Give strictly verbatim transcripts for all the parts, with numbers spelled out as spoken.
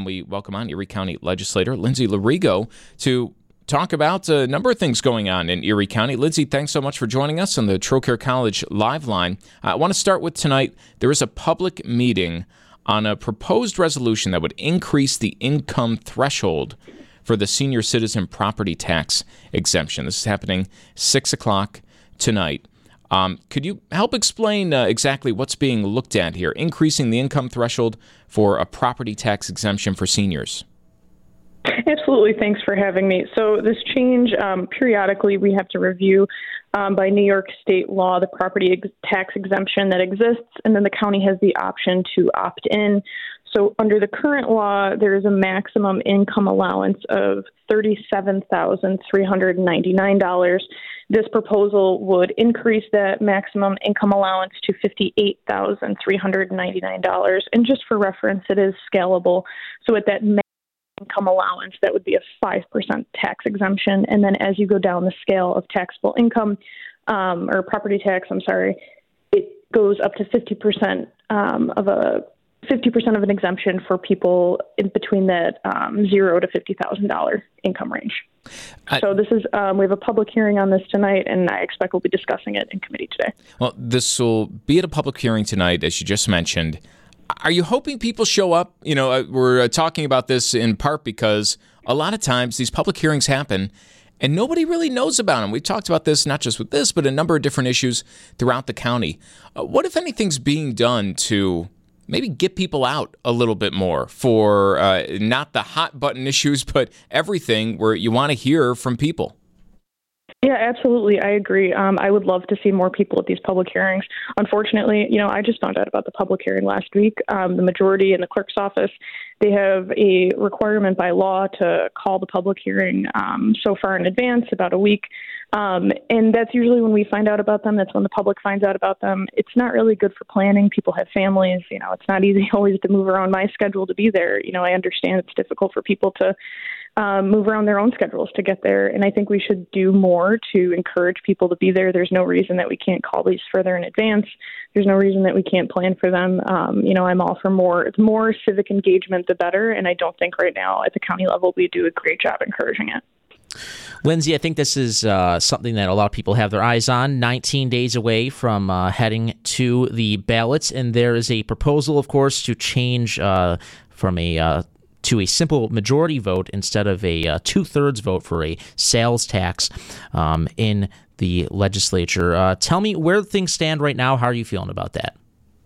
and we welcome on Erie County Legislator Lindsay Lorigo to talk about a number of things going on in Erie County. Lindsay, thanks so much for joining us on the Trocaire College Live Line. I want to start with tonight. There is a public meeting on a proposed resolution that would increase the income threshold for the senior citizen property tax exemption. This is happening six o'clock tonight. Um, could you help explain uh, exactly what's being looked at here, increasing the income threshold for a property tax exemption for seniors? Absolutely. Thanks for having me. So this change, um, periodically we have to review um, by New York state law the property ex- tax exemption that exists, and then the county has the option to opt in. So under the current law, there is a maximum income allowance of thirty-seven thousand three hundred ninety-nine dollars. This proposal would increase that maximum income allowance to fifty-eight thousand three hundred ninety-nine dollars. And just for reference, it is scalable. So at that income allowance, that would be a five percent tax exemption. And then as you go down the scale of taxable income, um, or property tax, I'm sorry, it goes up to fifty percent um, of a fifty percent of an exemption for people in between that um, zero to fifty thousand dollars income range. I, so this is, um, we have a public hearing on this tonight, and I expect we'll be discussing it in committee today. Well, this will be at a public hearing tonight, as you just mentioned. Are you hoping people show up? You know, we're talking about this in part because a lot of times these public hearings happen and nobody really knows about them. We've talked about this, not just with this, but a number of different issues throughout the county. Uh, what, if anything's being done to maybe get people out a little bit more for uh, not the hot button issues, but everything where you want to hear from people? Yeah, absolutely. I agree. Um, I would love to see more people at these public hearings. Unfortunately, you know, I just found out about the public hearing last week. Um, the majority in the clerk's office, they have a requirement by law to call the public hearing um, so far in advance, about a week. Um, and that's usually when we find out about them. That's when the public finds out about them. It's not really good for planning. People have families. You know, it's not easy always to move around my schedule to be there. You know, I understand it's difficult for people to Um, move around their own schedules to get there. And I think we should do more to encourage people to be there. There's no reason that we can't call these further in advance. There's no reason that we can't plan for them. Um, you know, I'm all for more, more civic engagement, the better. And I don't think right now at the county level, we do a great job encouraging it. Lindsay, I think this is uh, something that a lot of people have their eyes on. nineteen days away from uh, heading to the ballots. And there is a proposal, of course, to change uh, from a uh, to a simple majority vote instead of a uh, two-thirds vote for a sales tax um, in the legislature. Uh, tell me where things stand right now. How are you feeling about that?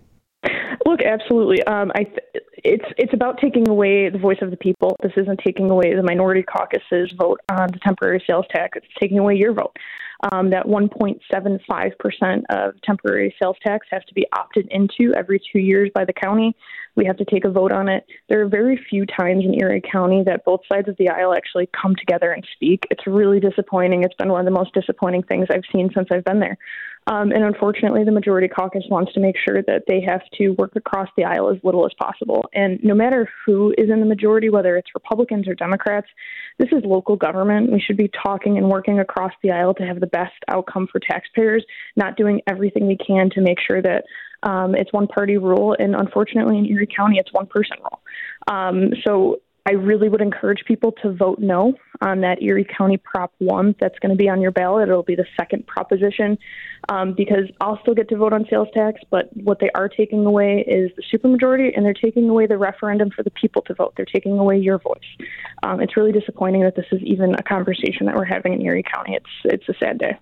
Look, absolutely. Um, I th- it's it's about taking away the voice of the people. This isn't taking away the minority caucus's vote on the temporary sales tax. It's taking away your vote. Um, that one point seven five percent of temporary sales tax has to be opted into every two years by the county. We have to take a vote on it. There are very few times in Erie County that both sides of the aisle actually come together and speak. It's really disappointing. It's been one of the most disappointing things I've seen since I've been there. Um, and unfortunately, the majority caucus wants to make sure that they have to work across the aisle as little as possible. And no matter who is in the majority, whether it's Republicans or Democrats, this is local government. We should be talking and working across the aisle to have the best outcome for taxpayers, not doing everything we can to make sure that um, it's one-party rule. And unfortunately, in Erie County, it's one-person rule. Um, so I really would encourage people to vote no on that Erie County Prop one that's going to be on your ballot. It'll be the second proposition um, because I'll still get to vote on sales tax, but what they are taking away is the supermajority, and they're taking away the referendum for the people to vote. They're taking away your voice. Um, it's really disappointing that this is even a conversation that we're having in Erie County. It's it's a sad day.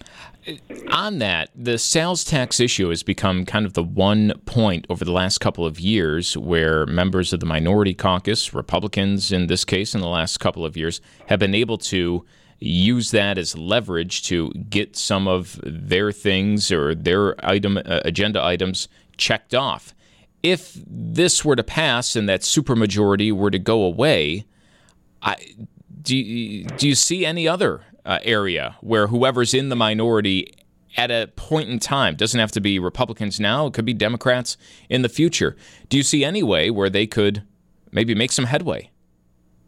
On that, the sales tax issue has become kind of the one point over the last couple of years where members of the minority caucus, Republicans in this case in the last couple of years, have been able to use that as leverage to get some of their things or their item uh, agenda items checked off. If this were to pass and that supermajority were to go away, I, do, you, do you see any other Uh, area where whoever's in the minority at a point in time, doesn't have to be Republicans now, it could be Democrats in the future. Do you see any way where they could maybe make some headway?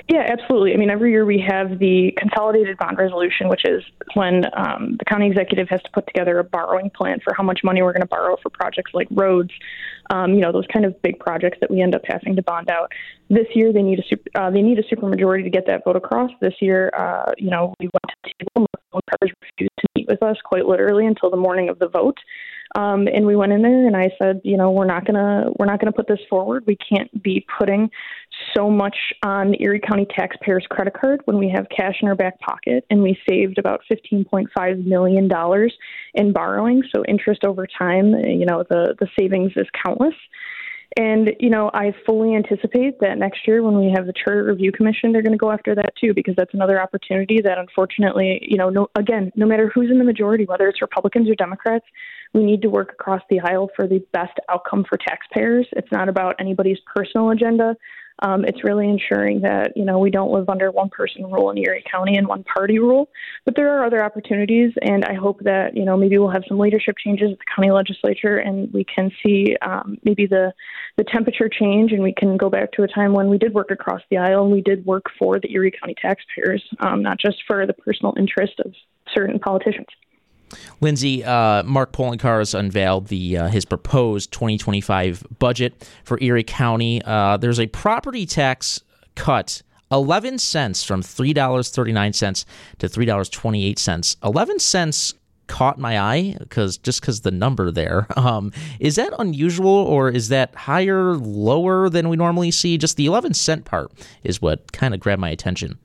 Yeah, absolutely. I mean, every year we have the consolidated bond resolution, which is when um, the county executive has to put together a borrowing plan for how much money we're going to borrow for projects like roads, um, you know, those kind of big projects that we end up having to bond out. This year, they need a super, uh, they need a supermajority to get that vote across. This year, uh, you know, we went to the table. Parties refused to meet with us quite literally until the morning of the vote. Um, and we went in there and I said, you know, we're not gonna we're not gonna put this forward. We can't be putting so much on Erie County taxpayers' credit card when we have cash in our back pocket, and we saved about fifteen point five million dollars in borrowing. So interest over time, you know, the the savings is countless. And, you know, I fully anticipate that next year when we have the Charter Review Commission, they're going to go after that, too, because that's another opportunity that, unfortunately, you know, no, again, no matter who's in the majority, whether it's Republicans or Democrats, we need to work across the aisle for the best outcome for taxpayers. It's not about anybody's personal agenda. Um, it's really ensuring that, you know, we don't live under one person rule in Erie County and one party rule. But there are other opportunities, and I hope that, you know, maybe we'll have some leadership changes at the county legislature and we can see um, maybe the, the temperature change, and we can go back to a time when we did work across the aisle and we did work for the Erie County taxpayers, um, not just for the personal interest of certain politicians. Lindsay, uh, Mark Poloncarz has unveiled the uh, his proposed twenty twenty-five budget for Erie County. Uh, there's a property tax cut, eleven cents from three dollars and thirty-nine cents to three dollars and twenty-eight cents. eleven cents caught my eye because just because the number there. Um, is that unusual, or is that higher, lower than we normally see? Just the eleven cent part is what kind of grabbed my attention.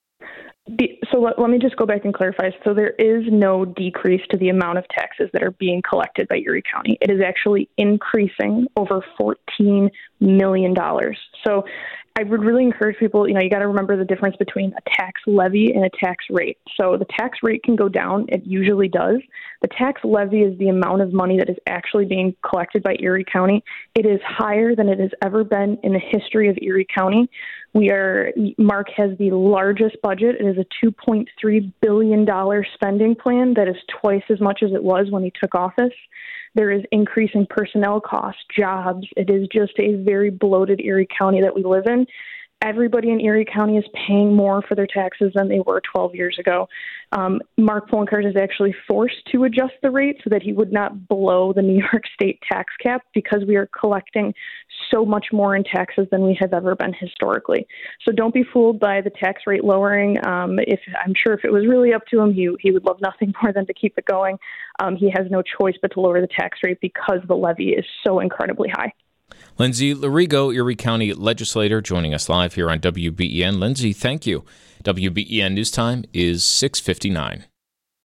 So let, let me just go back and clarify. So there is no decrease to the amount of taxes that are being collected by Erie County. It is actually increasing over fourteen million dollars. So I would really encourage people, you know, you got to remember the difference between a tax levy and a tax rate. So the tax rate can go down. It usually does. The tax levy is the amount of money that is actually being collected by Erie County. It is higher than it has ever been in the history of Erie County. We are, Mark has the largest budget. It is a two point three billion dollars spending plan that is twice as much as it was when he took office. There is increasing personnel costs, jobs. It is just a very bloated Erie County that we live in. Everybody in Erie County is paying more for their taxes than they were twelve years ago. Um, Mark Poloncarz is actually forced to adjust the rate so that he would not blow the New York State tax cap, because we are collecting so much more in taxes than we have ever been historically. So don't be fooled by the tax rate lowering. Um, if I'm sure if it was really up to him, he, he would love nothing more than to keep it going. Um, he has no choice but to lower the tax rate because the levy is so incredibly high. Lindsay Larigo, Erie County legislator, joining us live here on W B E N. Lindsay, thank you. W B E N News Time is six fifty-nine.